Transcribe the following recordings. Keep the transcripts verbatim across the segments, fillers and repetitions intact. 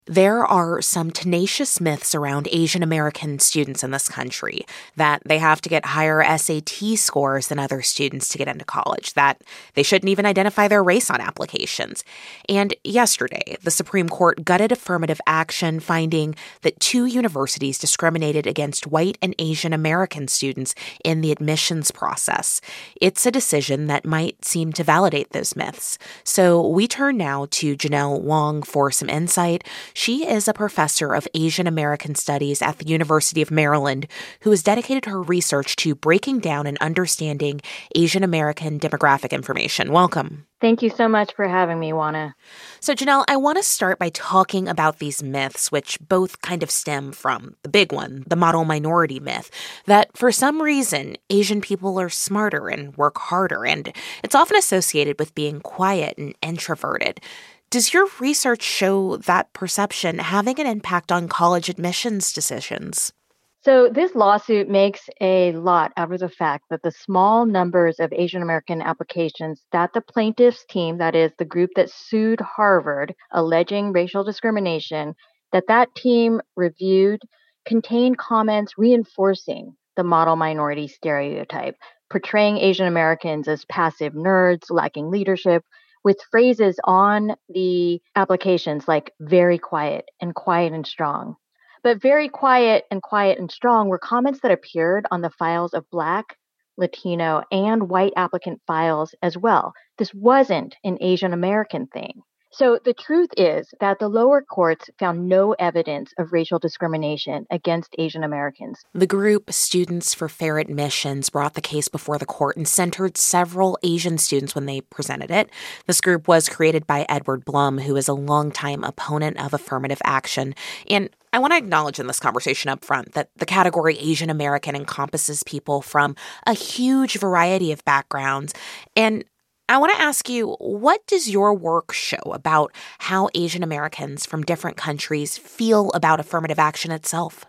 There are some tenacious myths around Asian American students in this country, that they have to get higher S A T scores than other students to get into college, that they shouldn't even identify their race on applications. And yesterday, the Supreme Court gutted affirmative action, finding that two universities discriminated against white and Asian American students in the admissions process. It's a decision that might seem to validate those myths. So we turn now to Janelle Wong for some insight. She is a professor of Asian American Studies at the University of Maryland who has dedicated her research to breaking down and understanding Asian American demographic information. Welcome. Thank you so much for having me, Juana. So, Janelle, I want to start by talking about these myths, which both kind of stem from the big one, the model minority myth, that for some reason, Asian people are smarter and work harder, and it's often associated with being quiet and introverted. Does your research show that perception having an impact on college admissions decisions? So this lawsuit makes a lot out of the fact that the small numbers of Asian American applications that the plaintiffs' team, that is the group that sued Harvard alleging racial discrimination, that that team reviewed contained comments reinforcing the model minority stereotype, portraying Asian Americans as passive nerds, lacking leadership, with phrases on the applications like very quiet and quiet and strong. But very quiet and quiet and strong were comments that appeared on the files of Black, Latino, and white applicant files as well. This wasn't an Asian American thing. So the truth is that the lower courts found no evidence of racial discrimination against Asian Americans. The group Students for Fair Admissions brought the case before the court and centered several Asian students when they presented it. This group was created by Edward Blum, who is a longtime opponent of affirmative action. And I want to acknowledge in this conversation up front that the category Asian American encompasses people from a huge variety of backgrounds. And I want to ask you, what does your work show about how Asian Americans from different countries feel about affirmative action itself?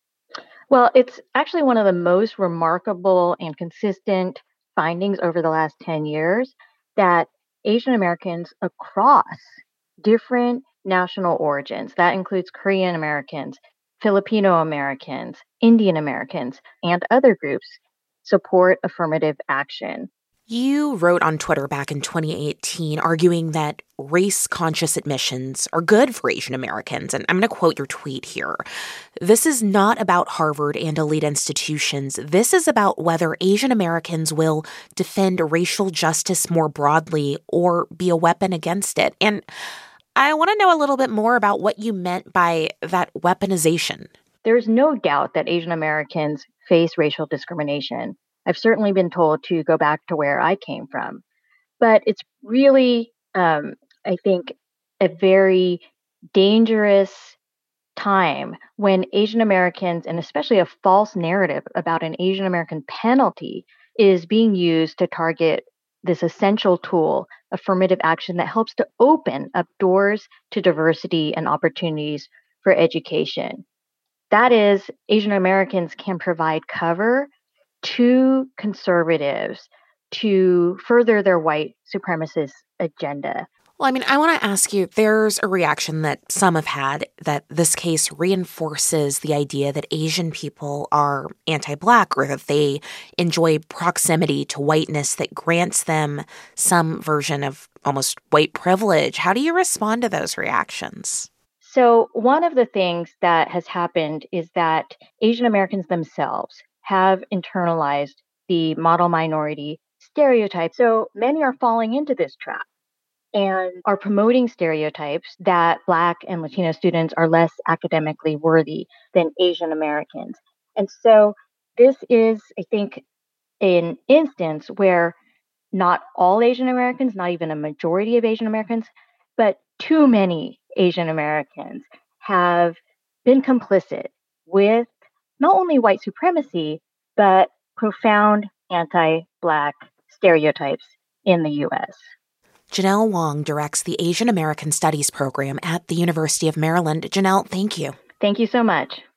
Well, it's actually one of the most remarkable and consistent findings over the last ten years that Asian Americans across different national origins, that includes Korean Americans, Filipino Americans, Indian Americans, and other groups, support affirmative action. You wrote on Twitter back in twenty eighteen arguing that race-conscious admissions are good for Asian Americans. And I'm going to quote your tweet here. This is not about Harvard and elite institutions. This is about whether Asian Americans will defend racial justice more broadly or be a weapon against it. And I want to know a little bit more about what you meant by that weaponization. There's no doubt that Asian Americans face racial discrimination. I've certainly been told to go back to where I came from. But it's really, um, I think, a very dangerous time when Asian Americans, and especially a false narrative about an Asian American penalty, is being used to target this essential tool, affirmative action, that helps to open up doors to diversity and opportunities for education. That is, Asian Americans can provide cover to conservatives to further their white supremacist agenda. Well, I mean, I want to ask you, there's a reaction that some have had that this case reinforces the idea that Asian people are anti-Black or that they enjoy proximity to whiteness that grants them some version of almost white privilege. How do you respond to those reactions? So one of the things that has happened is that Asian Americans themselves have internalized the model minority stereotype. So many are falling into this trap and are promoting stereotypes that Black and Latino students are less academically worthy than Asian Americans. And so this is, I think, an instance where not all Asian Americans, not even a majority of Asian Americans, but too many Asian Americans have been complicit with not only white supremacy, but profound anti-Black stereotypes in the U S. Janelle Wong directs the Asian American Studies program at the University of Maryland. Janelle, thank you. Thank you so much.